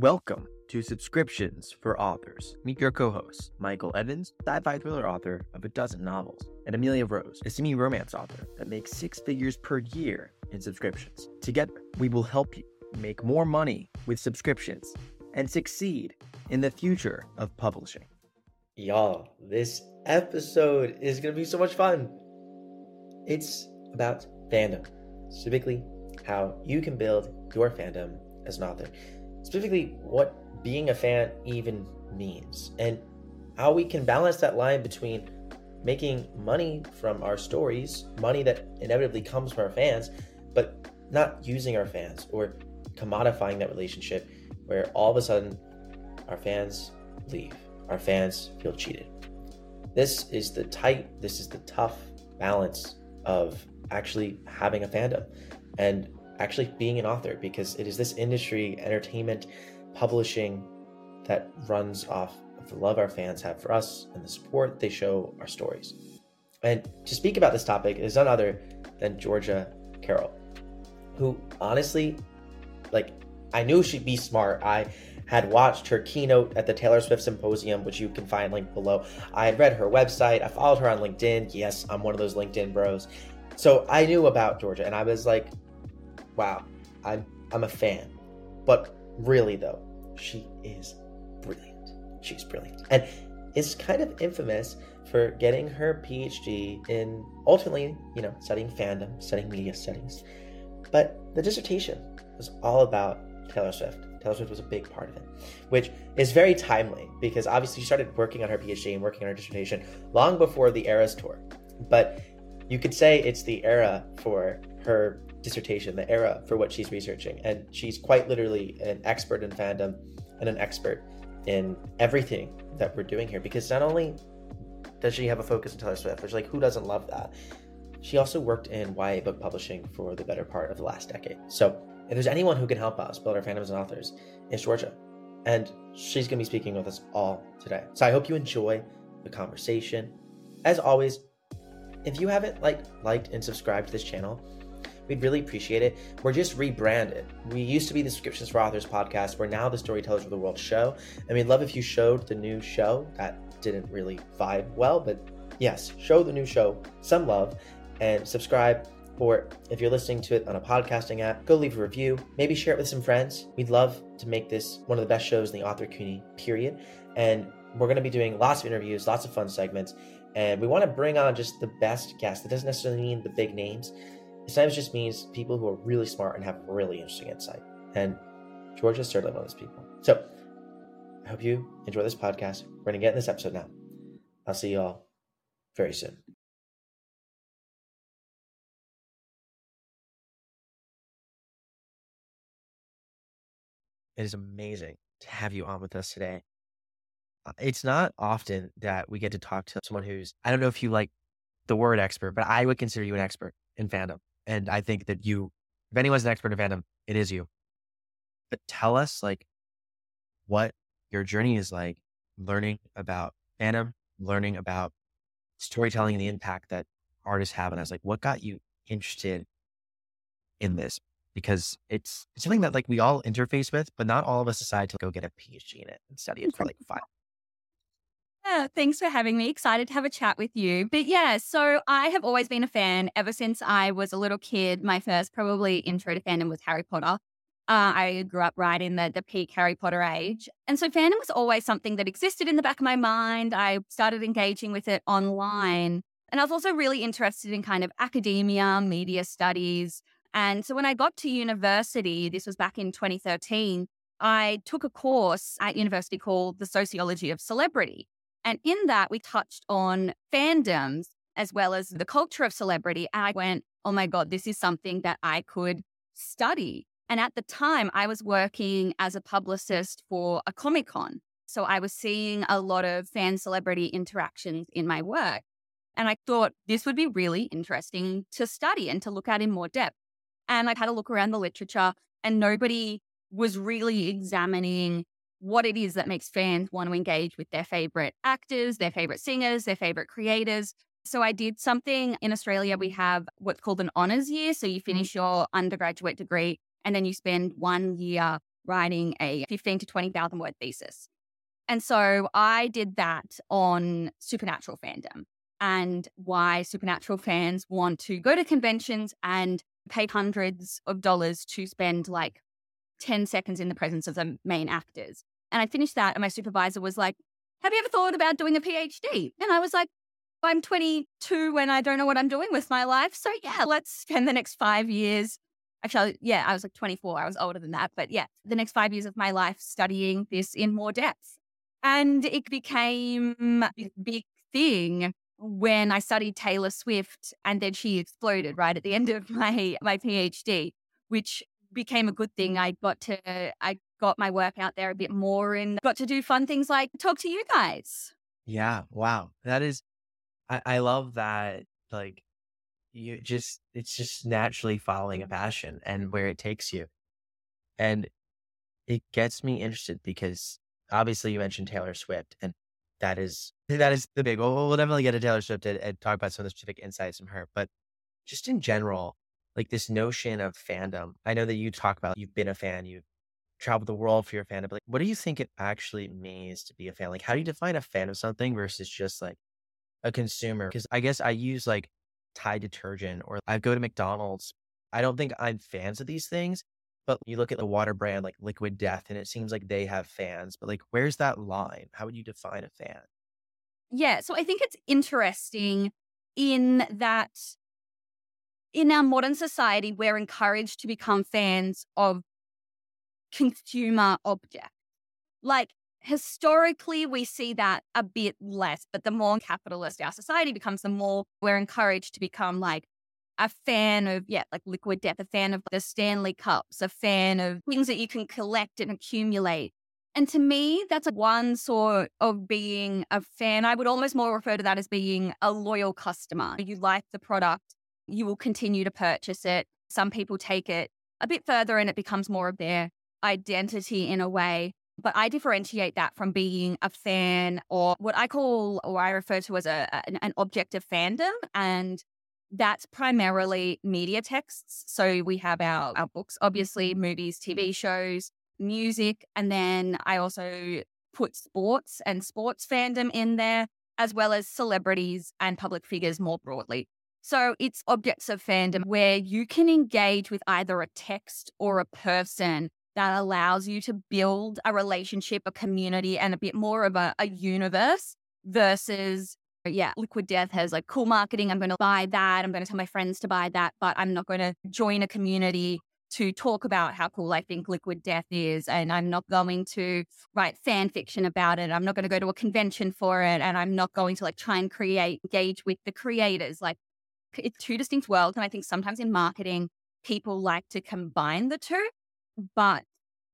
Welcome to Subscriptions for Authors. Meet your co-hosts, Michael Evans, sci-fi thriller author of a dozen novels, and Amelia Rose, a semi-romance author that makes 6 figures per year in subscriptions. Together, we will help you make more money with subscriptions and succeed in the future of publishing. Y'all, this episode is going to be so much fun. It's about fandom, specifically how you can build your fandom as an author. Specifically, what being a fan even means, and how we can balance that line between making money from our stories, money that inevitably comes from our fans, but not using our fans or commodifying that relationship where all of a sudden our fans leave, our fans feel cheated. This is the tough balance of actually having a fandom and actually being an author, because it is this industry, entertainment, publishing, that runs off of the love our fans have for us and the support they show our stories. And to speak about this topic is none other than Georgia Carroll, who honestly, I knew she'd be smart. I had watched her keynote at the Taylor Swift Symposium, which you can find linked below. I had read her website. I followed her on LinkedIn. Yes, I'm one of those LinkedIn bros. So I knew about Georgia, and I was like, wow, I'm a fan. But really though, she is brilliant. She's brilliant. And is kind of infamous for getting her PhD in ultimately, studying fandom, studying media studies. But the dissertation was all about Taylor Swift. Taylor Swift was a big part of it, which is very timely because obviously she started working on her PhD and working on her dissertation long before the Eras tour. But you could say it's the era for her dissertation, the era for what she's researching. And she's quite literally an expert in fandom and an expert in everything that we're doing here, because not only does she have a focus on Taylor Swift, which who doesn't love that? She also worked in YA book publishing for the better part of the last decade. So if there's anyone who can help us build our fandoms and authors, it's Georgia. And she's going to be speaking with us all today. So I hope you enjoy the conversation. As always, if you haven't liked and subscribed to this channel, we'd really appreciate it. We're just rebranded. We used to be the Subscriptions for Authors podcast. We're now the Storytellers of the World show. And we'd love if you showed the new show. That didn't really vibe well, but yes, show the new show some love and subscribe. Or if you're listening to it on a podcasting app, go leave a review. Maybe share it with some friends. We'd love to make this one of the best shows in the author community, period. And we're going to be doing lots of interviews, lots of fun segments. And we want to bring on just the best guests. That doesn't necessarily mean the big names. It sometimes just means people who are really smart and have really interesting insight. And Georgia's certainly one of those people. So I hope you enjoy this podcast. We're going to get in this episode now. I'll see you all very soon. It is amazing to have you on with us today. It's not often that we get to talk to someone who's, I don't know if you like the word expert, but I would consider you an expert in fandom. And I think that if anyone's an expert in fandom, it is you. But tell us what your journey is like, learning about fandom, learning about storytelling and the impact that artists have on us. What got you interested in this? Because it's something that we all interface with, but not all of us decide to go get a PhD in it and study it for 5. Yeah, thanks for having me. Excited to have a chat with you. But yeah, so I have always been a fan ever since I was a little kid. My first probably intro to fandom was Harry Potter. I grew up right in the peak Harry Potter age. And so fandom was always something that existed in the back of my mind. I started engaging with it online. And I was also really interested in kind of academia, media studies. And so when I got to university, this was back in 2013, I took a course at university called The Sociology of Celebrity. And in that, we touched on fandoms as well as the culture of celebrity. And I went, oh my God, this is something that I could study. And at the time, I was working as a publicist for a Comic-Con. So I was seeing a lot of fan celebrity interactions in my work. And I thought this would be really interesting to study and to look at in more depth. And I had a look around the literature, and nobody was really examining what it is that makes fans want to engage with their favorite actors, their favorite singers, their favorite creators. So I did something in Australia. We have what's called an honours year. So you finish your undergraduate degree and then you spend 1 year writing a 15 to 20,000 word thesis. And so I did that on Supernatural fandom and why Supernatural fans want to go to conventions and pay hundreds of dollars to spend like 10 seconds in the presence of the main actors. And I finished that and my supervisor was like, have you ever thought about doing a PhD? And I was like, I'm 22 and I don't know what I'm doing with my life. So yeah, let's spend the next 5 years. Actually, yeah, I was like 24. I was older than that. But yeah, the next 5 years of my life studying this in more depth. And it became a big thing when I studied Taylor Swift and then she exploded right at the end of my PhD, which became a good thing. I got my work out there a bit more and got to do fun things like talk to you guys. Yeah. Wow. I love that. Like it's just naturally following a passion and where it takes you. And it gets me interested because obviously you mentioned Taylor Swift and that is the big, we'll definitely get to Taylor Swift and talk about some of the specific insights from her, but just in general, like this notion of fandom. I know that you talk about you've been a fan, you've traveled the world for your fandom, but like, what do you think it actually means to be a fan? Like, how do you define a fan of something versus just like a consumer? Because I guess I use like Tide detergent or I go to McDonald's. I don't think I'm fans of these things, but you look at the water brand like Liquid Death and it seems like they have fans, but like, where's that line? How would you define a fan? Yeah. So I think it's interesting in that in our modern society, we're encouraged to become fans of consumer objects. Like historically, we see that a bit less, but the more capitalist our society becomes, the more we're encouraged to become like a fan of, like Liquid Death, a fan of the Stanley Cups, a fan of things that you can collect and accumulate. And to me, that's one sort of being a fan. I would almost more refer to that as being a loyal customer. You like the product, you will continue to purchase it. Some people take it a bit further and it becomes more of their identity in a way. But I differentiate that from being a fan or what I call, or I refer to as an object of fandom. And that's primarily media texts. So we have our books, obviously, movies, TV shows, music. And then I also put sports and sports fandom in there, as well as celebrities and public figures more broadly. So it's objects of fandom where you can engage with either a text or a person that allows you to build a relationship, a community, and a bit more of a universe versus, Liquid Death has like cool marketing. I'm going to buy that. I'm going to tell my friends to buy that, but I'm not going to join a community to talk about how cool I think Liquid Death is. And I'm not going to write fan fiction about it. I'm not going to go to a convention for it. And I'm not going to like try and engage with the creators. Like, it's two distinct worlds. And I think sometimes in marketing, people like to combine the two. But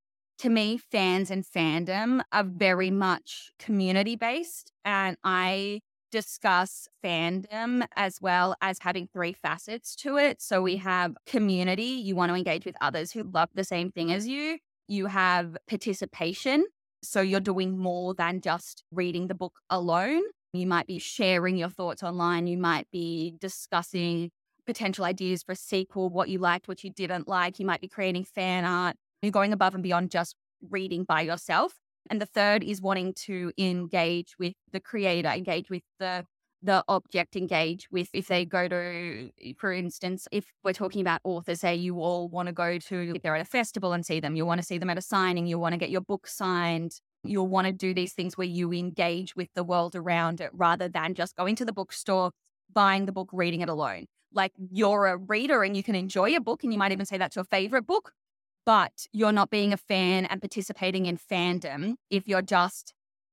to me, fans and fandom are very much community based. And I discuss fandom as well as having three facets to it. So we have community. You want to engage with others who love the same thing as you. You have participation. So you're doing more than just reading the book alone. You might be sharing your thoughts online. You might be discussing potential ideas for a sequel, what you liked, what you didn't like. You might be creating fan art. You're going above and beyond just reading by yourself. And the third is wanting to engage with the creator, engage with the object, engage with, if they go to, for instance, if we're talking about authors, say you all want to go to, if they're at a festival and see them, you want to see them at a signing, you want to get your book signed. You'll want to do these things where you engage with the world around it rather than just going to the bookstore, buying the book, reading it alone. Like you're a reader and you can enjoy a book and you might even say that's your favorite book, but you're not being a fan and participating in fandom if you're just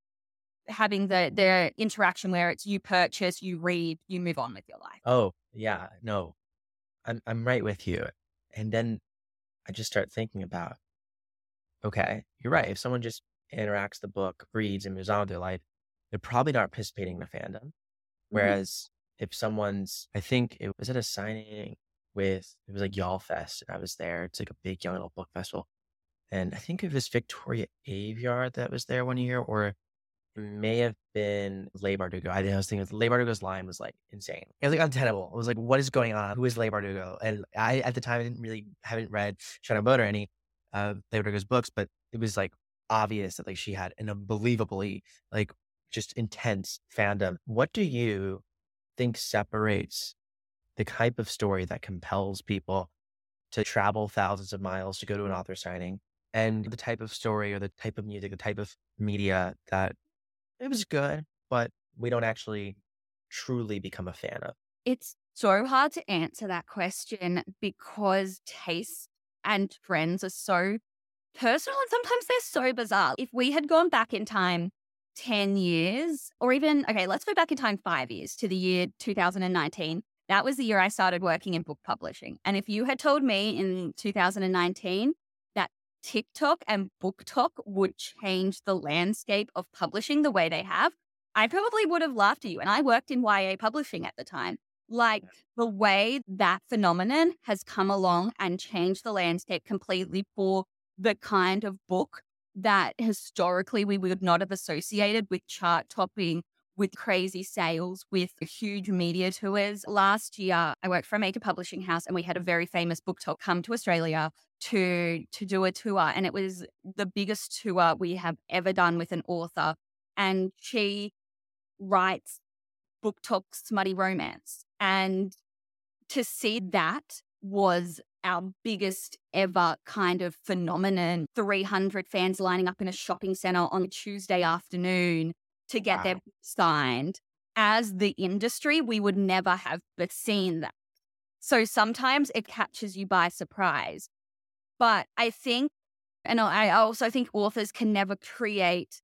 having the interaction where it's you purchase, you read, you move on with your life. Oh, yeah, no, I'm right with you. And then I just start thinking about, okay, you're right. If someone just interacts the book, reads, and moves on with their life, they're probably not participating in the fandom. Whereas if someone's, I think it was at a signing with, it was like Y'all Fest, and I was there. It's like a big young adult book festival. And I think it was Victoria Aveyard that was there one year, or it may have been Leigh Bardugo. I was thinking Leigh Bardugo's line was like insane. It was like untenable. It was like, what is going on? Who is Leigh Bardugo? And I, at the time, haven't read Shadow Boat or any. Lady Gaga's books, but it was like obvious that like she had an unbelievably like just intense fandom. What do you think separates the type of story that compels people to travel thousands of miles to go to an author signing and the type of story or the type of music, the type of media that it was good, but we don't actually truly become a fan of? It's so hard to answer that question because taste and trends are so personal and sometimes they're so bizarre. If we had gone back in time 10 years, or even, okay, let's go back in time 5 years to the year 2019. That was the year I started working in book publishing. And if you had told me in 2019 that TikTok and BookTok would change the landscape of publishing the way they have, I probably would have laughed at you. And I worked in YA publishing at the time. Like the way that phenomenon has come along and changed the landscape completely for the kind of book that historically we would not have associated with chart topping, with crazy sales, with huge media tours. Last year, I worked for a major publishing house and we had a very famous book talk come to Australia to do a tour. And it was the biggest tour we have ever done with an author. And she writes book talk smutty romance. And to see that was our biggest ever kind of phenomenon. 300 fans lining up in a shopping center on a Tuesday afternoon to get their book signed. As the industry, we would never have seen that. So sometimes it catches you by surprise. But I think, and I also think authors can never create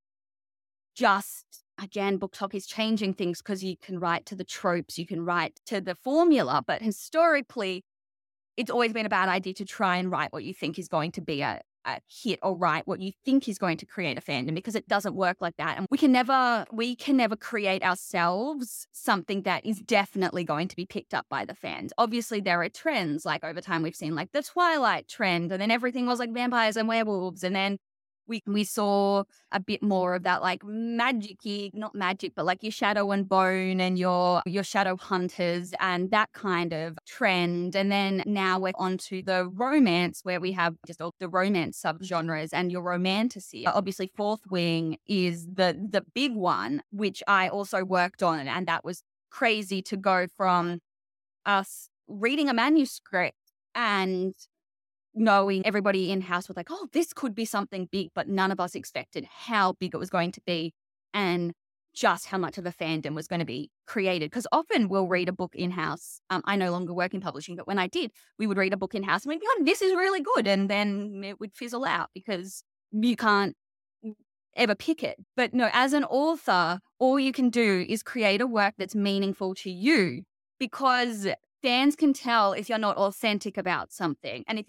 just, again, BookTok is changing things because you can write to the tropes, you can write to the formula, but historically, it's always been a bad idea to try and write what you think is going to be a hit or write what you think is going to create a fandom because it doesn't work like that. And we can never create ourselves something that is definitely going to be picked up by the fans. Obviously, there are trends, like over time we've seen like the Twilight trend, and then everything was like vampires and werewolves, and then we saw a bit more of that like magic-y, not magic, but like your Shadow and Bone and your shadow hunters and that kind of trend. And then now we're onto the romance where we have just all the romance subgenres and your romantasy. Obviously, Fourth Wing is the big one, which I also worked on. And that was crazy to go from us reading a manuscript and knowing everybody in-house was like, oh, this could be something big, but none of us expected how big it was going to be and just how much of a fandom was going to be created. Because often we'll read a book in-house. I no longer work in publishing, but when I did, we would read a book in-house and we'd be like, this is really good. And then it would fizzle out because you can't ever pick it. But no, as an author, all you can do is create a work that's meaningful to you because fans can tell if you're not authentic about something. And if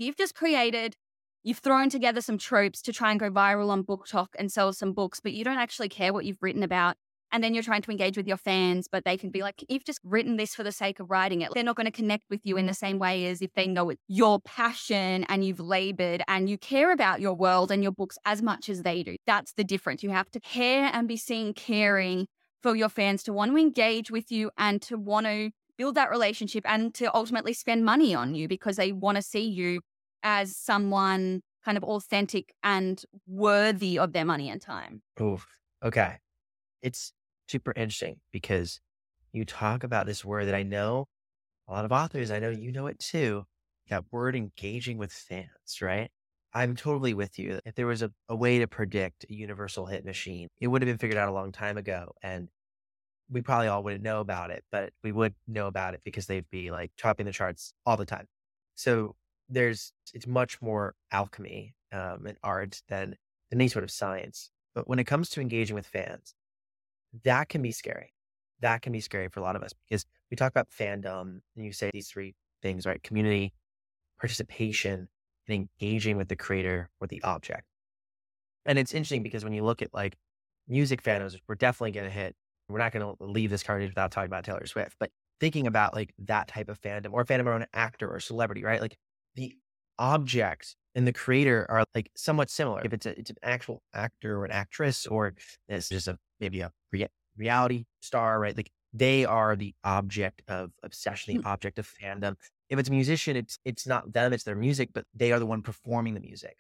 you've thrown together some tropes to try and go viral on BookTok and sell some books, but you don't actually care what you've written about. And then you're trying to engage with your fans, but they can be like, you've just written this for the sake of writing it. They're not going to connect with you in the same way as if they know it's your passion and you've labored and you care about your world and your books as much as they do. That's the difference. You have to care and be seen caring for your fans to want to engage with you and to want to build that relationship and to ultimately spend money on you because they want to see you as someone kind of authentic and worthy of their money and time. Oof. Okay. It's super interesting because you talk about this word that I know a lot of authors, I know you know it too, that word engaging with fans, right? I'm totally with you. If there was a way to predict a universal hit machine, it would have been figured out a long time ago. And we probably all wouldn't know about it, but we would know about it because they'd be like topping the charts all the time. So it's much more alchemy and art than any sort of science. But when it comes to engaging with fans, that can be scary. That can be scary for a lot of us because we talk about fandom and you say these three things, right? Community, participation, and engaging with the creator or the object. And it's interesting because when you look at like music fandoms, we're definitely going to hit. We're not going to leave this conversation without talking about Taylor Swift, but thinking about like that type of fandom or fandom around an actor or celebrity, right? Like the object and the creator are like somewhat similar. If it's an actual actor or an actress, or it's just maybe a reality star, right? Like they are the object of obsession, the object of fandom. If it's a musician, it's not them, it's their music, but they are the one performing the music.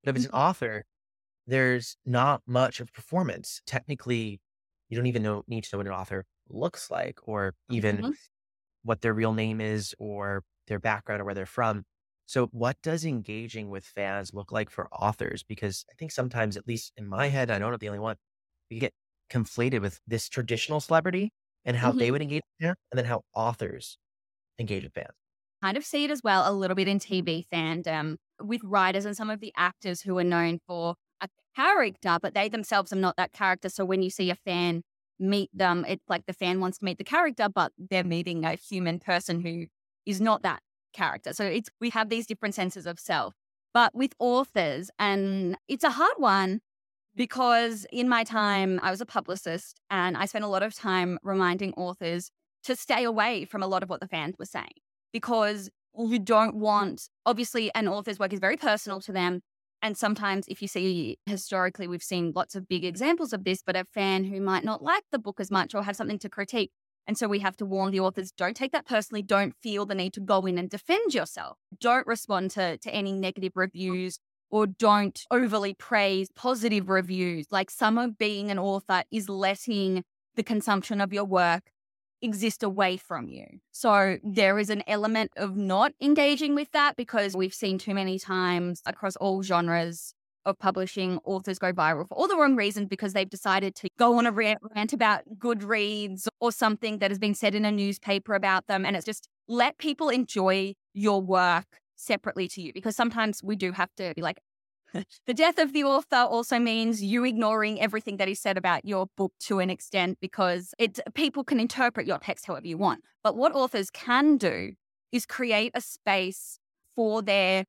But if it's an author, there's not much of performance. Technically, you don't even need to know what an author looks like, or even Mhm. what their real name is, or their background, or where they're from. So what does engaging with fans look like for authors? Because I think sometimes, at least in my head, I know I'm not the only one, we get conflated with this traditional celebrity and how they Mhm. would engage with fans, and then how authors engage with fans. Kind of see it as well a little bit in TV fandom with writers and some of the actors who are known for a character, but they themselves are not that character. So when you see a fan meet them, it's like the fan wants to meet the character, but they're meeting a human person who is not that character. So we have these different senses of self. But with authors, and it's a hard one because in my time, I was a publicist and I spent a lot of time reminding authors to stay away from a lot of what the fans were saying because you don't want, obviously, an author's work is very personal to them. And sometimes, if you see historically, we've seen lots of big examples of this, but a fan who might not like the book as much or have something to critique. And so we have to warn the authors, don't take that personally. Don't feel the need to go in and defend yourself. Don't respond to any negative reviews or don't overly praise positive reviews. Like some of being an author is letting the consumption of your work exist away from you. So there is an element of not engaging with that because we've seen too many times across all genres of publishing, authors go viral for all the wrong reasons because they've decided to go on a rant about Goodreads or something that has been said in a newspaper about them. And it's just let people enjoy your work separately to you, because sometimes we do have to be like, the death of the author also means you ignoring everything that is said about your book to an extent, because people can interpret your text however you want. But what authors can do is create a space for their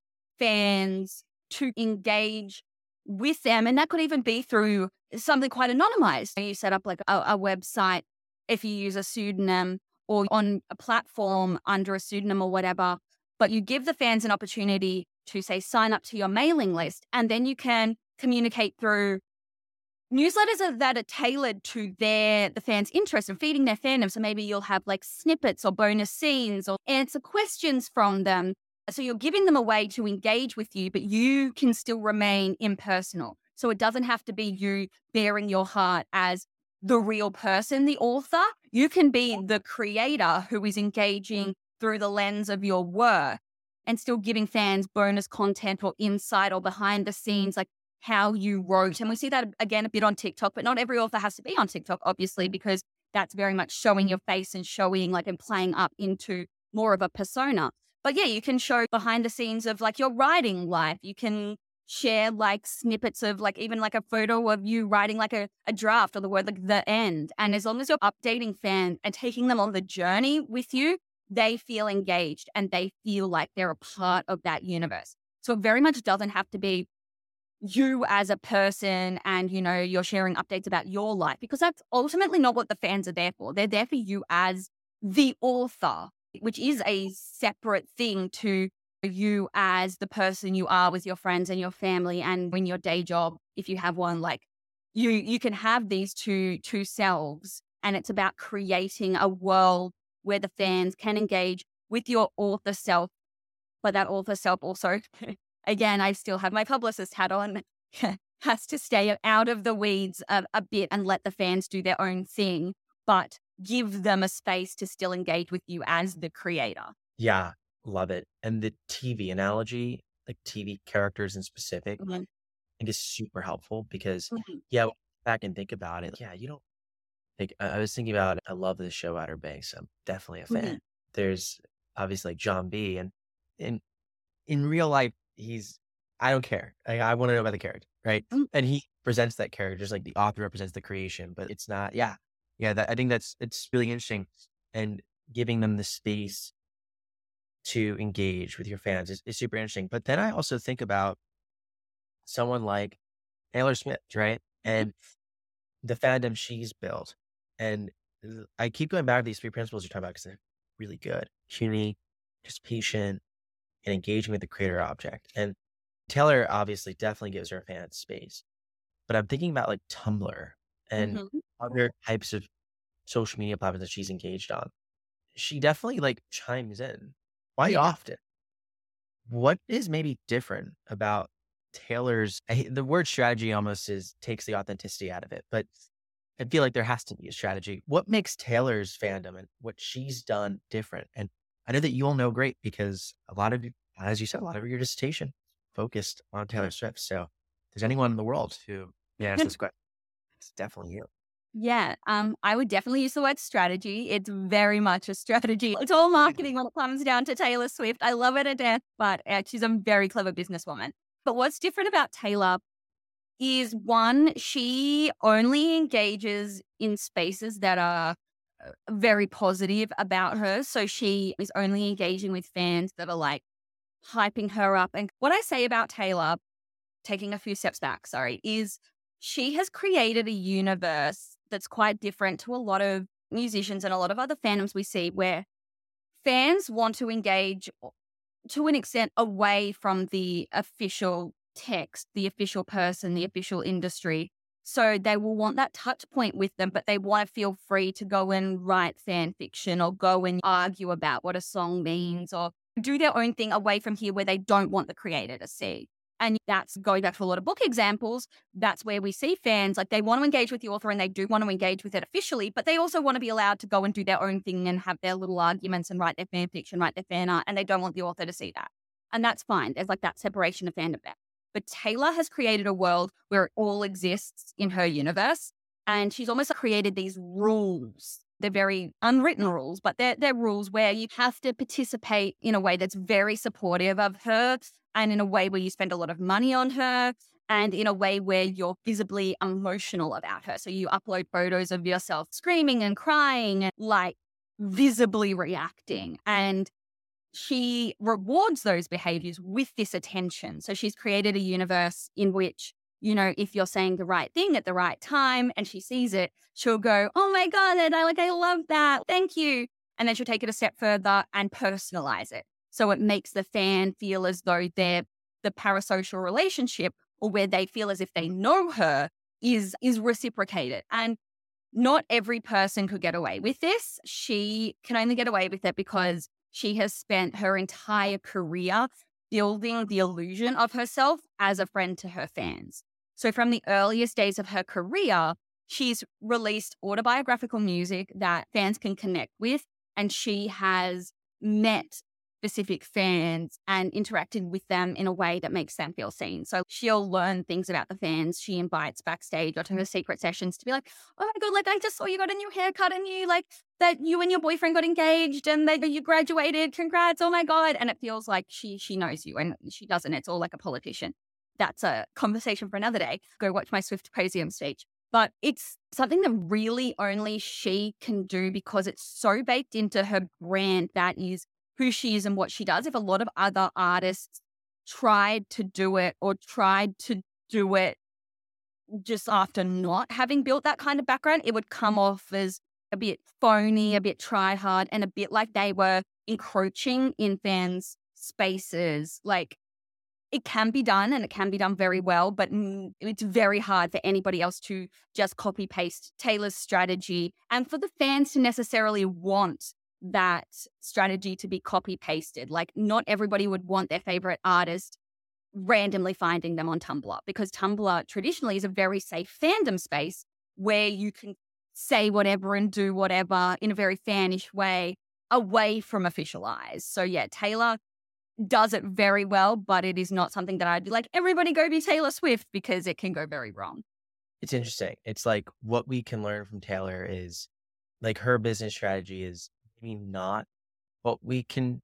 fans to engage with them. And that could even be through something quite anonymized. You set up like a website if you use a pseudonym or on a platform under a pseudonym or whatever, but you give the fans an opportunity to say, sign up to your mailing list. And then you can communicate through newsletters that are tailored to the fans' interest and feeding their fandom. So maybe you'll have like snippets or bonus scenes or answer questions from them. So you're giving them a way to engage with you, but you can still remain impersonal. So it doesn't have to be you bearing your heart as the real person, the author. You can be the creator who is engaging through the lens of your work and still giving fans bonus content or insight or behind the scenes, like how you wrote. And we see that again a bit on TikTok, but not every author has to be on TikTok, obviously, because that's very much showing your face and showing like and playing up into more of a persona. But yeah, you can show behind the scenes of like your writing life. You can share like snippets of like even like a photo of you writing like a draft or the word like the end. And as long as you're updating fans and taking them on the journey with you, they feel engaged and they feel like they're a part of that universe. So it very much doesn't have to be you as a person and, you know, you're sharing updates about your life, because that's ultimately not what the fans are there for. They're there for you as the author, which is a separate thing to you as the person you are with your friends and your family and in your day job, if you have one. Like you can have these two selves, and it's about creating a world where the fans can engage with your author self, but that author self also, again, I still have my publicist hat on, has to stay out of the weeds a bit and let the fans do their own thing, but give them a space to still engage with you as the creator. Yeah, love it. And the TV analogy, like TV characters in specific, Mhm. I think is super helpful because, Mhm. yeah, back and think about it. Yeah, you don't like, I was thinking about, I love the show Outer Banks. I'm definitely a fan. Mhm. There's obviously like John B. And in real life, I don't care. I want to know about the character, right? Mm. And he presents that character just like the author represents the creation, but it's not, yeah. Yeah, I think it's really interesting. And giving them the space to engage with your fans is super interesting. But then I also think about someone like Taylor Swift, right? And the fandom she's built. And I keep going back to these three principles you're talking about because they're really good. Community, just patient, and engaging with the creator object. And Taylor obviously definitely gives her fans space. But I'm thinking about like Tumblr and Mhm. other types of social media platforms that she's engaged on. She definitely like chimes in quite Yeah. often. What is maybe different about the word strategy almost takes the authenticity out of it, but I feel like there has to be a strategy. What makes Taylor's fandom and what she's done different? And I know that you all know great because a lot of you, as you said, a lot of your dissertation focused on Taylor Swift. So if there's anyone in the world who answers this question, it's definitely you. Yeah, I would definitely use the word strategy. It's very much a strategy. It's all marketing when it comes down to Taylor Swift. I love her to death, but she's a very clever businesswoman. But what's different about Taylor is, one, she only engages in spaces that are very positive about her. So she is only engaging with fans that are like hyping her up. And what I say about Taylor, taking a few steps back, is she has created a universe that's quite different to a lot of musicians and a lot of other fandoms we see, where fans want to engage to an extent away from the official text, the official person, the official industry. So they will want that touch point with them, but they want to feel free to go and write fan fiction or go and argue about what a song means or do their own thing away from here where they don't want the creator to see. And that's going back to a lot of book examples. That's where we see fans, like, they want to engage with the author and they do want to engage with it officially, but they also want to be allowed to go and do their own thing and have their little arguments and write their fan fiction, write their fan art, and they don't want the author to see that. And that's fine. There's like that separation of fandom there. But Taylor has created a world where it all exists in her universe. And she's almost created these rules. They're very unwritten rules, but they're rules where you have to participate in a way that's very supportive of her, and in a way where you spend a lot of money on her, and in a way where you're visibly emotional about her. So you upload photos of yourself screaming and crying and like visibly reacting. And she rewards those behaviors with this attention. So she's created a universe in which, you know, if you're saying the right thing at the right time and she sees it, she'll go, "Oh my God, I love that. Thank you." And then she'll take it a step further and personalize it. So it makes the fan feel as though the parasocial relationship, or where they feel as if they know her, is reciprocated. And not every person could get away with this. She can only get away with it because she has spent her entire career building the illusion of herself as a friend to her fans. So from the earliest days of her career, she's released autobiographical music that fans can connect with, and she has met specific fans and interacted with them in a way that makes them feel seen. So she'll learn things about the fans. She invites backstage or to her secret sessions to be like, "Oh my God, like, I just saw you got a new haircut and you like that you and your boyfriend got engaged and that you graduated. Congrats. Oh my God." And it feels like she knows you, and she doesn't. It's all like a politician. That's a conversation for another day. Go watch my Swiftposium speech. But it's something that really only she can do because it's so baked into her brand. That is who she is and what she does. If a lot of other artists tried to do it or tried to do it just after not having built that kind of background, it would come off as a bit phony, a bit try hard, and a bit like they were encroaching in fans' spaces. Like, it can be done and it can be done very well, but it's very hard for anybody else to just copy paste Taylor's strategy and for the fans to necessarily want that strategy to be copy pasted. Like, not everybody would want their favorite artist randomly finding them on Tumblr, because Tumblr traditionally is a very safe fandom space where you can say whatever and do whatever in a very fanish way away from official eyes. So yeah, Taylor does it very well, but it is not something that I'd be like, everybody go be Taylor Swift, because it can go very wrong. It's interesting. It's like what we can learn from Taylor is like her business strategy is maybe not what we can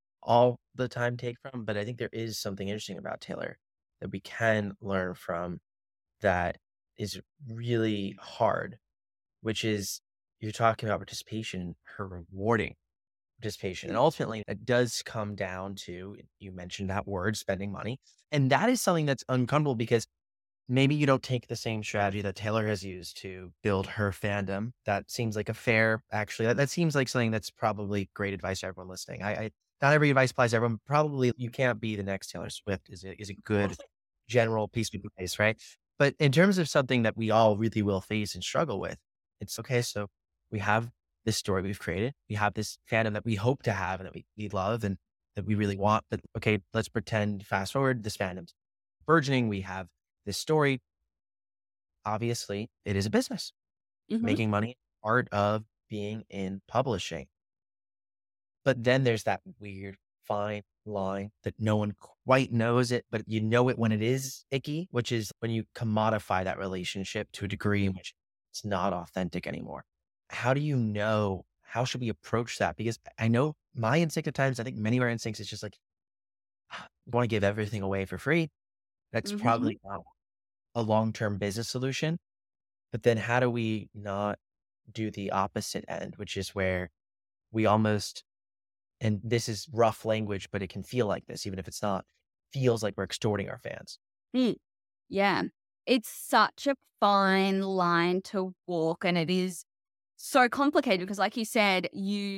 all the time take from, but I think there is something interesting about Taylor that we can learn from that is really hard, which is you're talking about participation, her rewarding participation. And ultimately, it does come down to, you mentioned that word, spending money. And that is something that's uncomfortable because maybe you don't take the same strategy that Taylor has used to build her fandom. That seems like a fair, actually, that seems like something that's probably great advice to everyone listening. Not every advice applies to everyone. Probably you can't be the next Taylor Swift is a good general piece of advice, right? But in terms of something that we all really will face and struggle with, it's okay. So we have this story we've created. We have this fandom that we hope to have and that we love and that we really want. But okay, let's pretend, fast forward, this fandom's burgeoning. We have this story. Obviously, it is a business. Making money, part of being in publishing. But then there's that weird fine line that no one quite knows it, but you know it when it is icky, which is when you commodify that relationship to a degree in which it's not authentic anymore. How do you know? How should we approach that? Because I know my instinct at times, I think many of our instincts is just like, want to give everything away for free. That's probably not a long-term business solution. But then how do we not do the opposite end, which is where we almost, and this is rough language, but it can feel like this, even if it's not, feels like we're extorting our fans. Yeah. It's such a fine line to walk, and it is so complicated because, like you said,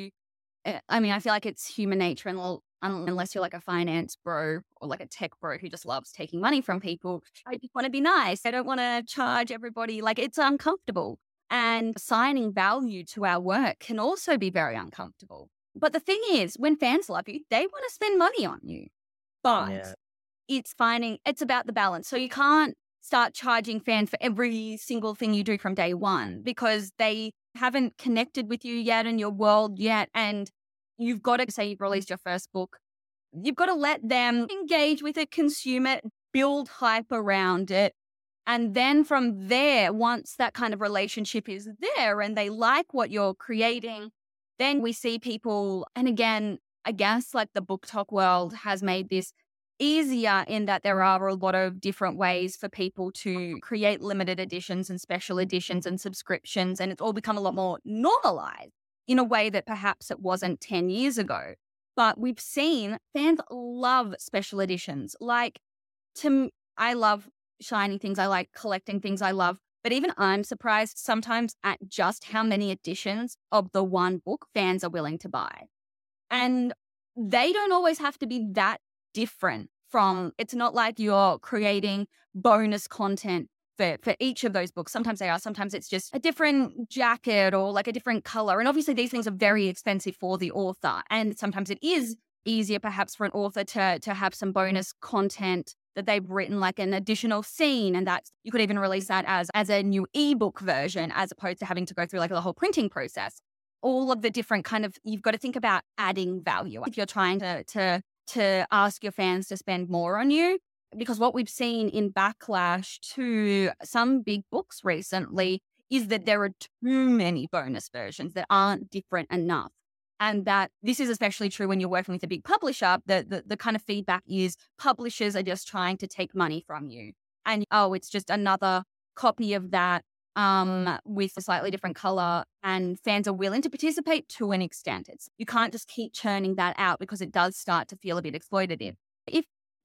I feel like it's human nature, and unless you're like a finance bro or like a tech bro who just loves taking money from people, I just want to be nice. I don't want to charge everybody. Like, it's uncomfortable. And assigning value to our work can also be very uncomfortable. But the thing is, when fans love you, they want to spend money on you. But it's about the balance. So you can't start charging fans for every single thing you do from day one because they haven't connected with you yet in your world yet. And you've got to say you've released your first book. You've got to let them engage with it, consume it, build hype around it. And then from there, once that kind of relationship is there and they like what you're creating, then we see people, and again, I guess like the BookTok world has made this easier in that there are a lot of different ways for people to create limited editions and special editions and subscriptions. And it's all become a lot more normalized in a way that perhaps it wasn't 10 years ago. But we've seen fans love special editions. I love shiny things. I like collecting things I love. But even I'm surprised sometimes at just how many editions of the one book fans are willing to buy. And they don't always have to be that different from, it's not like you're creating bonus content for each of those books. Sometimes they are, sometimes it's just a different jacket or like a different color. And obviously these things are very expensive for the author. And sometimes it is easier perhaps for an author to have some bonus content that they've written, like an additional scene, and that you could even release that as a new ebook version, as opposed to having to go through like the whole printing process. All of the different kind of, you've got to think about adding value if you're trying to ask your fans to spend more on you. Because what we've seen in backlash to some big books recently is that there are too many bonus versions that aren't different enough. And that this is especially true when you're working with a big publisher. The kind of feedback is publishers are just trying to take money from you. And, it's just another copy of that with a slightly different color. And fans are willing to participate to an extent. You can't just keep churning that out because it does start to feel a bit exploitative. If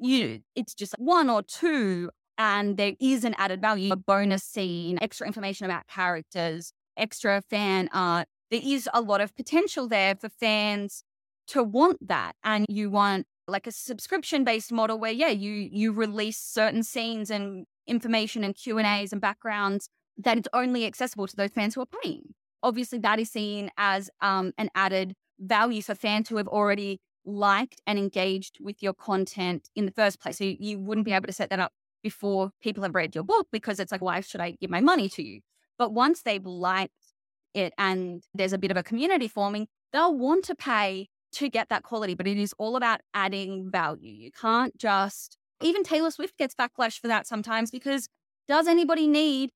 it's just one or two and there is an added value, a bonus scene, extra information about characters, extra fan art, there is a lot of potential there for fans to want that. And you want like a subscription-based model where, you release certain scenes and information and Q&As and backgrounds that it's only accessible to those fans who are paying. Obviously, that is seen as an added value for fans who have already liked and engaged with your content in the first place. So you wouldn't be able to set that up before people have read your book because it's like, why should I give my money to you? But once they've liked it and there's a bit of a community forming, they'll want to pay to get that quality. But it is all about adding value. You can't just, even Taylor Swift gets backlash for that sometimes because does anybody need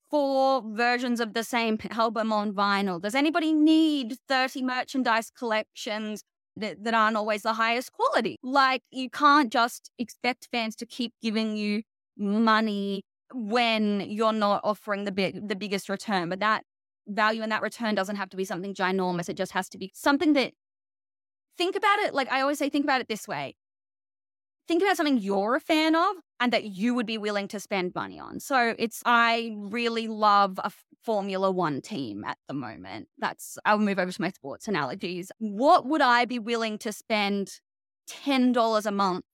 4 versions of the same album on vinyl? Does anybody need 30 merchandise collections that aren't always the highest quality? Like, you can't just expect fans to keep giving you money when you're not offering the biggest return. But that value and that return doesn't have to be something ginormous. It just has to be something that, think about it, like I always say, think about it this way. Think about something you're a fan of and that you would be willing to spend money on. So I really love a Formula One team at the moment. I'll move over to my sports analogies. What would I be willing to spend $10 a month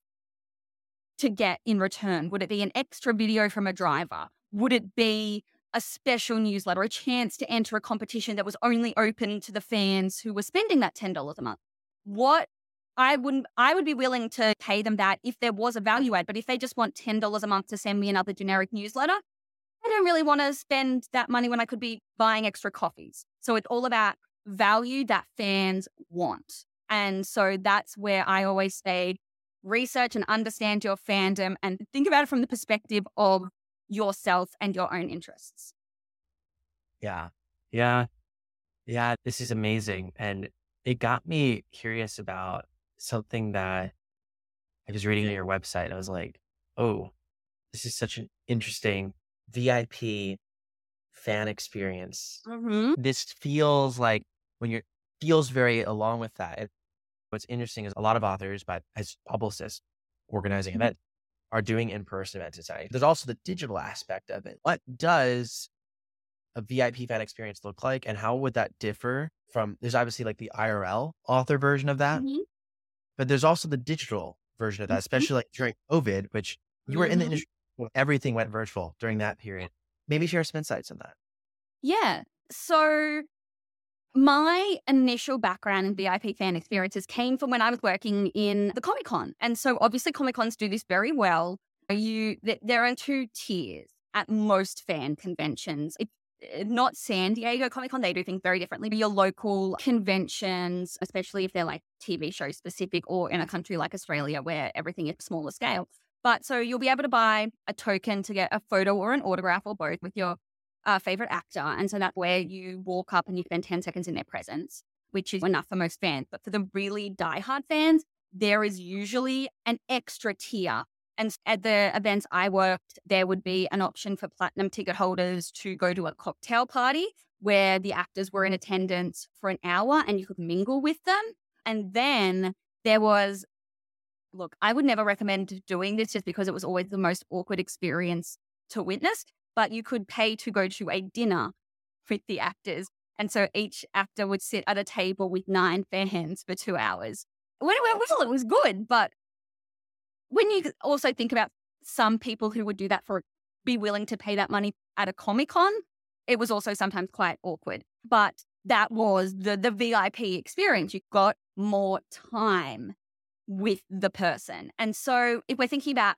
to get in return? Would it be an extra video from a driver? Would it be a special newsletter, a chance to enter a competition that was only open to the fans who were spending that $10 a month? What I would be willing to pay them that if there was a value add. But if they just want $10 a month to send me another generic newsletter, I don't really want to spend that money when I could be buying extra coffees. So it's all about value that fans want. And so that's where I always say, research and understand your fandom and think about it from the perspective of yourself and your own interests. Yeah. Yeah. Yeah. This is amazing. And it got me curious about something that I was reading on your website. I was like, oh, this is such an interesting VIP fan experience. Mm-hmm. This feels like feels very along with that. What's interesting is a lot of authors, but as publicists organizing events, are doing in-person events. There's also the digital aspect of it. What does a VIP fan experience look like, and how would that differ from? There's obviously like the IRL author version of that, Mm-hmm. but there's also the digital version of that, especially like during COVID, which you were in the industry, everything went virtual during that period. Maybe share some insights on that. Yeah. So my initial background in VIP fan experiences came from when I was working in the Comic-Con. And so obviously Comic-Cons do this very well. There are 2 tiers at most fan conventions. It's not San Diego Comic-Con. They do things very differently. But your local conventions, especially if they're like TV show specific or in a country like Australia where everything is smaller scale. But so you'll be able to buy a token to get a photo or an autograph or both with your favorite actor. And so that's where you walk up and you spend 10 seconds in their presence, which is enough for most fans. But for the really diehard fans, there is usually an extra tier. And at the events I worked, there would be an option for platinum ticket holders to go to a cocktail party where the actors were in attendance for an hour and you could mingle with them. And then there was, look, I would never recommend doing this just because it was always the most awkward experience to witness. But you could pay to go to a dinner with the actors. And so each actor would sit at a table with 9 fans for 2 hours. When it went well, it was good. But when you also think about some people who would do that be willing to pay that money at a Comic-Con, it was also sometimes quite awkward. But that was the VIP experience. You got more time with the person. And so if we're thinking about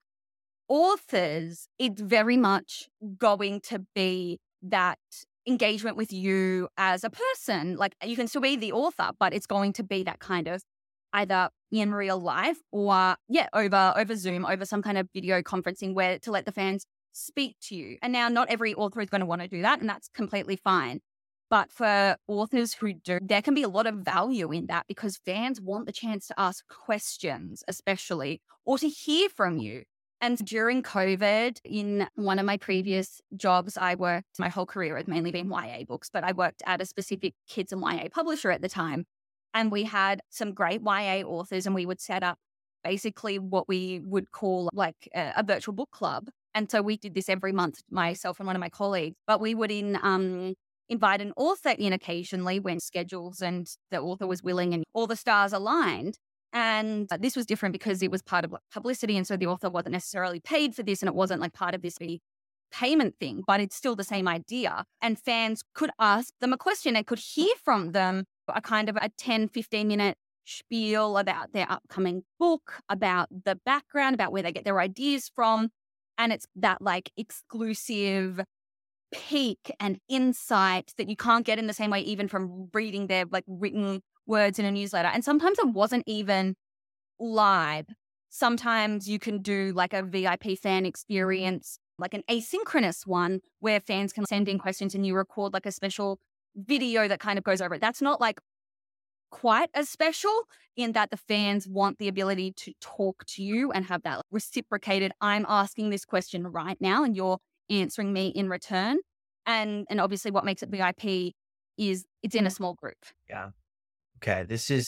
authors, it's very much going to be that engagement with you as a person. Like you can still be the author, but it's going to be that kind of either in real life or over Zoom, over some kind of video conferencing where to let the fans speak to you. And now not every author is going to want to do that, and that's completely fine. But for authors who do, there can be a lot of value in that because fans want the chance to ask questions, especially, or to hear from you. And during COVID, in one of my previous jobs, I worked, my whole career has mainly been YA books, but I worked at a specific kids and YA publisher at the time. And we had some great YA authors, and we would set up basically what we would call like a virtual book club. And so we did this every month, myself and one of my colleagues, but we would invite an author in occasionally when schedules and the author was willing and all the stars aligned. And this was different because it was part of publicity. And so the author wasn't necessarily paid for this and it wasn't like part of this payment thing, but it's still the same idea. And fans could ask them a question and could hear from them a kind of a 10, 15-minute spiel about their upcoming book, about the background, about where they get their ideas from. And it's that like exclusive peek and insight that you can't get in the same way even from reading their like written words in a newsletter. And sometimes it wasn't even live. Sometimes you can do like a VIP fan experience, like an asynchronous one where fans can send in questions and you record like a special video that kind of goes over it. That's not like quite as special in that the fans want the ability to talk to you and have that reciprocated, I'm asking this question right now and you're answering me in return. And obviously what makes it VIP is it's in a small group. Yeah. Okay.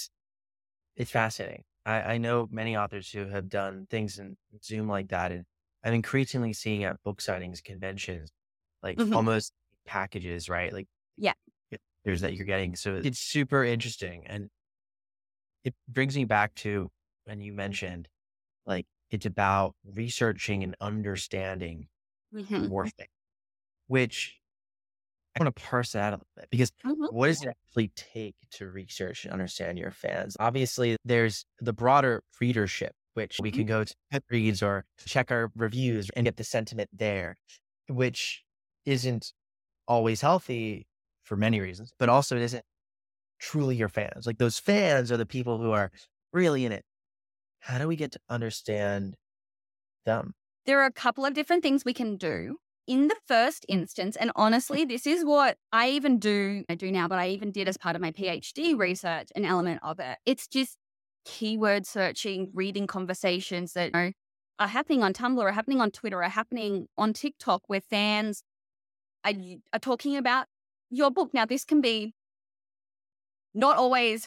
It's fascinating. I know many authors who have done things in Zoom like that. And I'm increasingly seeing at book signings, conventions, like almost packages, right? Like yeah, there's that you're getting. So it's super interesting. And it brings me back to when you mentioned like it's about researching and understanding more things, which I want to parse that out a little bit because Mhm. what does it actually take to research and understand your fans? Obviously, there's the broader readership, which we Mhm. can go to Goodreads or check our reviews and get the sentiment there, which isn't always healthy for many reasons, but also it isn't truly your fans. Like those fans are the people who are really in it. How do we get to understand them? There are a couple of different things we can do. In the first instance, and honestly, this is what I do now, but I even did as part of my PhD research, an element of it. It's just keyword searching, reading conversations that are happening on Tumblr, are happening on Twitter, are happening on TikTok, where fans are talking about your book. Now, this can be not always,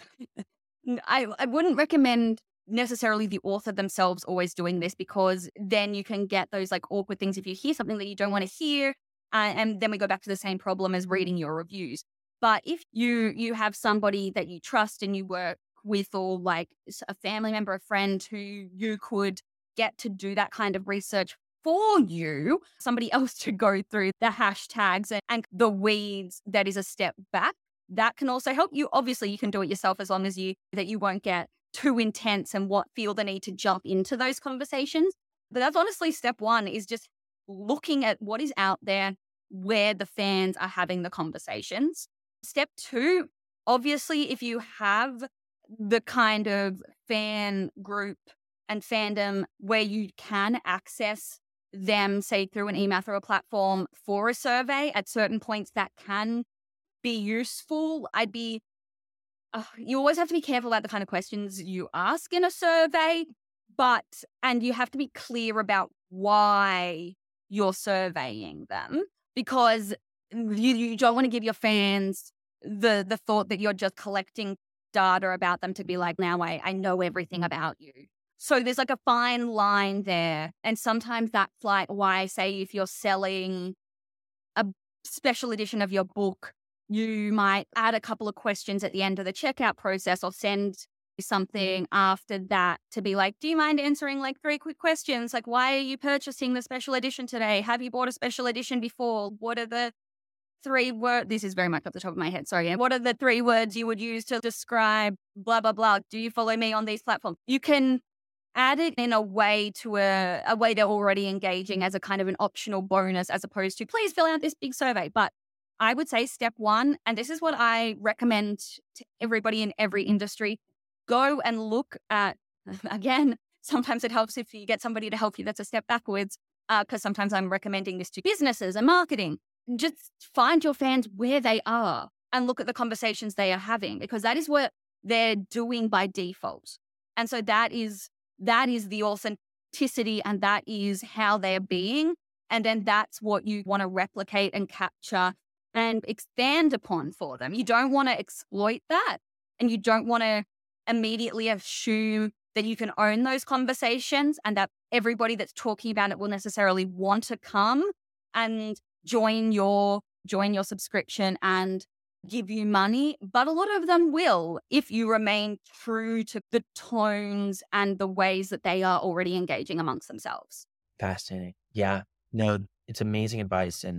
I wouldn't recommend necessarily the author themselves always doing this, because then you can get those like awkward things if you hear something that you don't want to hear. And then we go back to the same problem as reading your reviews. But if you have somebody that you trust and you work with, or like a family member, a friend who you could get to do that kind of research for you, somebody else to go through the hashtags and the weeds, that is a step back. That can also help you. Obviously, you can do it yourself as long as you won't get too intense and feel the need to jump into those conversations. But that's honestly step one, is just looking at what is out there, where the fans are having the conversations. Step two, obviously, if you have the kind of fan group and fandom where you can access them, say through an email, through a platform, for a survey at certain points, that can be useful. You always have to be careful about the kind of questions you ask in a survey, and you have to be clear about why you're surveying them, because you don't want to give your fans the thought that you're just collecting data about them to be like, now I know everything about you. So there's like a fine line there. And sometimes that's like why I say, if you're selling a special edition of your book, you might add a couple of questions at the end of the checkout process, or send something after that to be like, do you mind answering like 3 quick questions? Like, why are you purchasing the special edition today? Have you bought a special edition before? What are the 3 words? This is very much off the top of my head. Sorry. What are the 3 words you would use to describe blah, blah, blah? Do you follow me on these platforms? You can add it in a way to a way they're already engaging, as a kind of an optional bonus, as opposed to please fill out this big survey. But I would say step one, and this is what I recommend to everybody in every industry, go and look at, again, sometimes it helps if you get somebody to help you. That's a step backwards, because sometimes I'm recommending this to businesses and marketing. Just find your fans where they are and look at the conversations they are having, because that is what they're doing by default. And so that is the authenticity, and that is how they're being. And then that's what you want to replicate and capture and expand upon for them. You don't want to exploit that, and you don't want to immediately assume that you can own those conversations and that everybody that's talking about it will necessarily want to come and join your subscription and give you money. But a lot of them will, if you remain true to the tones and the ways that they are already engaging amongst themselves. Fascinating. Yeah. No, it's amazing advice. And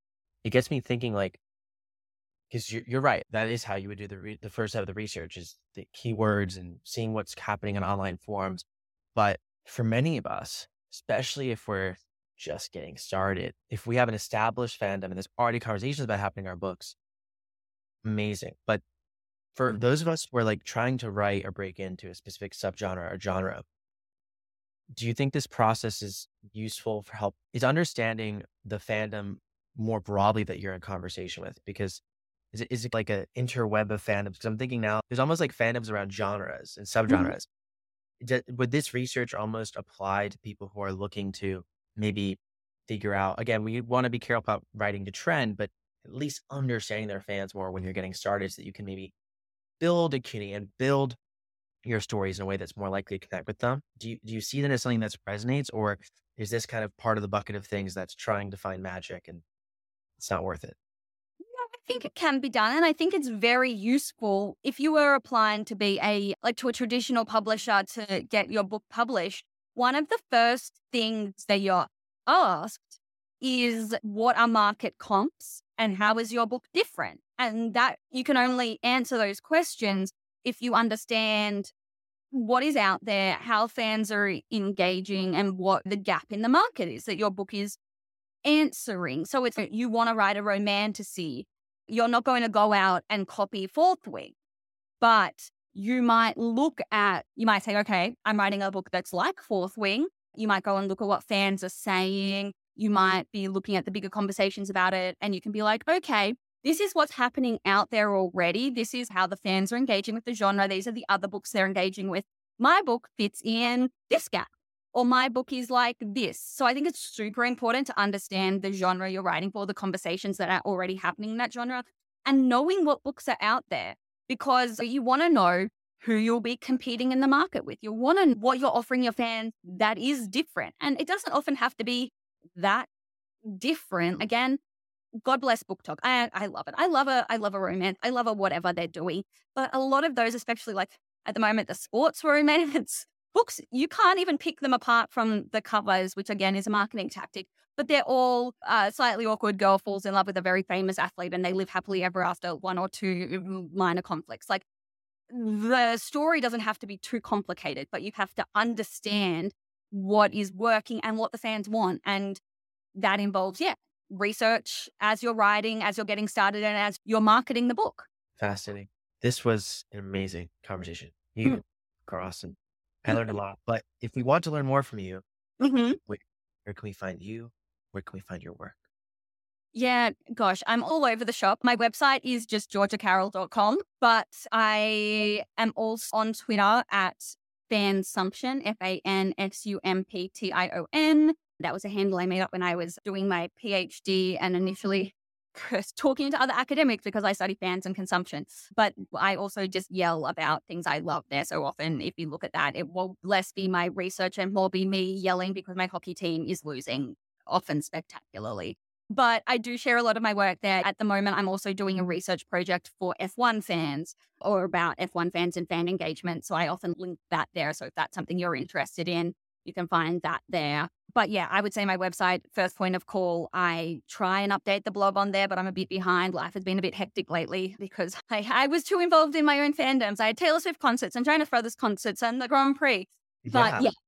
it gets me thinking, like, because you're right. That is how you would do the first step of the research, is the keywords and seeing what's happening on online forums. But for many of us, especially if we're just getting started, if we have an established fandom and there's already conversations about happening in our books, amazing. But for those of us who are like trying to write or break into a specific subgenre or genre, do you think this process is useful for help? Is understanding the fandom more broadly that you're in conversation with? Because is it like an interweb of fandoms? Because I'm thinking now there's almost like fandoms around genres and subgenres. Would this research almost apply to people who are looking to maybe figure out, again, we want to be careful about writing to trend, but at least understanding their fans more when you're getting started, so that you can maybe build a community and build your stories in a way that's more likely to connect with them? Do you see that as something that resonates, or is this kind of part of the bucket of things that's trying to find magic and it's not worth it? I think it can be done. And I think it's very useful if you were applying to be to a traditional publisher to get your book published. One of the first things that you're asked is what are market comps and how is your book different? And that you can only answer those questions if you understand what is out there, how fans are engaging, and what the gap in the market is that your book is answering. So it's you want to write a romantasy. You're not going to go out and copy Fourth Wing, but you might say, okay, I'm writing a book that's like Fourth Wing. You might go and look at what fans are saying. You might be looking at the bigger conversations about it, and you can be like, okay, this is what's happening out there already. This is how the fans are engaging with the genre. These are the other books they're engaging with. My book fits in this gap, or my book is like this. So I think it's super important to understand the genre you're writing for, the conversations that are already happening in that genre, and knowing what books are out there, because you want to know who you'll be competing in the market with. You want to know what you're offering your fans that is different. And it doesn't often have to be that different. Again, God bless Book Talk. I love it. I love a romance. I love a whatever they're doing. But a lot of those, especially like at the moment, the sports romance books, you can't even pick them apart from the covers, which again is a marketing tactic. But they're all slightly awkward girl falls in love with a very famous athlete and they live happily ever after, one or two minor conflicts. Like, the story doesn't have to be too complicated, but you have to understand what is working and what the fans want. And that involves, research as you're writing, as you're getting started, and as you're marketing the book. Fascinating. This was an amazing conversation. You are awesome. I learned a lot. But if we want to learn more from you, Mm-hmm. where can we find you? Where can we find your work? Yeah, gosh, I'm all over the shop. My website is just georgiacarroll.com, but I am also on Twitter at Fansumption, FANSUMPTION. That was a handle I made up when I was doing my PhD and initially talking to other academics because I study fans and consumption. But I also just yell about things I love there. So often, if you look at that, it will less be my research and more be me yelling because my hockey team is losing, often spectacularly. But I do share a lot of my work there. At the moment, I'm also doing a research project for F1 fans or about F1 fans and fan engagement. So I often link that there. So if that's something you're interested in, you can find that there. But yeah, I would say my website, first point of call. I try and update the blog on there, but I'm a bit behind. Life has been a bit hectic lately because I was too involved in my own fandoms. I had Taylor Swift concerts and China Brothers concerts and the Grand Prix. But yeah,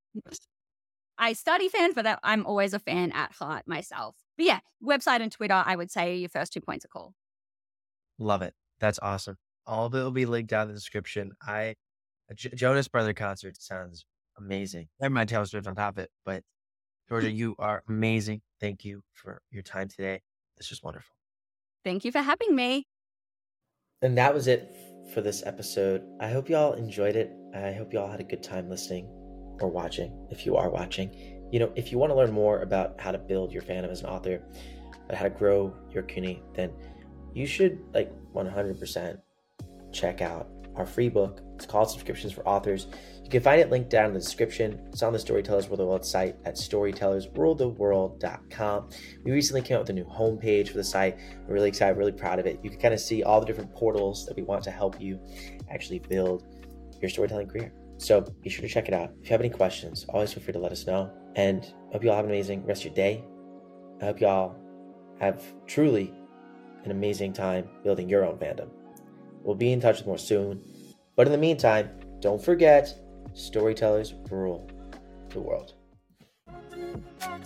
I study fans, but I'm always a fan at heart myself. But yeah, website and Twitter, I would say your first 2 points of call. Love it. That's awesome. All of it will be linked down in the description. Jonas Brother concert sounds amazing. Never mind Taylor Swift on top of it, but Georgia, you are amazing. Thank you for your time today. This was wonderful. Thank you for having me. And that was it for this episode. I hope y'all enjoyed it. I hope y'all had a good time listening or watching, if you are watching. If you want to learn more about how to build your fandom as an author, and how to grow your community, then you should 100% check out our free book. It's called Subscriptions for Authors. You can find it linked down in the description. It's on the Storytellers World of the World site at storytellersworldoftheworld.com. We recently came out with a new homepage for the site. We're really excited, really proud of it. You can kind of see all the different portals that we want to help you actually build your storytelling career. So be sure to check it out. If you have any questions, always feel free to let us know. And I hope you all have an amazing rest of your day. I hope y'all have truly an amazing time building your own fandom. We'll be in touch with more soon. But in the meantime, don't forget, storytellers rule the world.